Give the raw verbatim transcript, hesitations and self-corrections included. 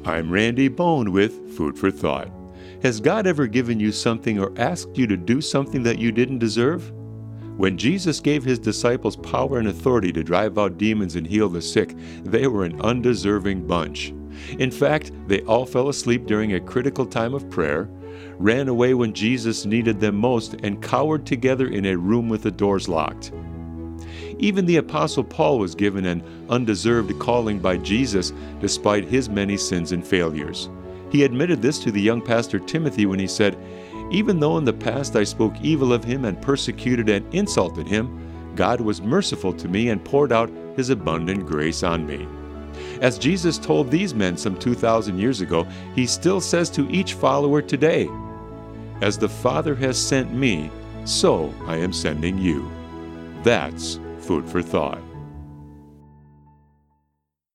I'm Randy Bone with Food for Thought. Has God ever given you something or asked you to do something that you didn't deserve? When Jesus gave his disciples power and authority to drive out demons and heal the sick, they were an undeserving bunch. In fact, they all fell asleep during a critical time of prayer, ran away when Jesus needed them most, and cowered together in a room with the doors locked. Even the Apostle Paul was given an undeserved calling by Jesus despite his many sins and failures. He admitted this to the young pastor Timothy when he said, "Even though in the past I spoke evil of him and persecuted and insulted him, God was merciful to me and poured out his abundant grace on me." As Jesus told these men some two thousand years ago, he still says to each follower today, "As the Father has sent me, so I am sending you." That's food for thought.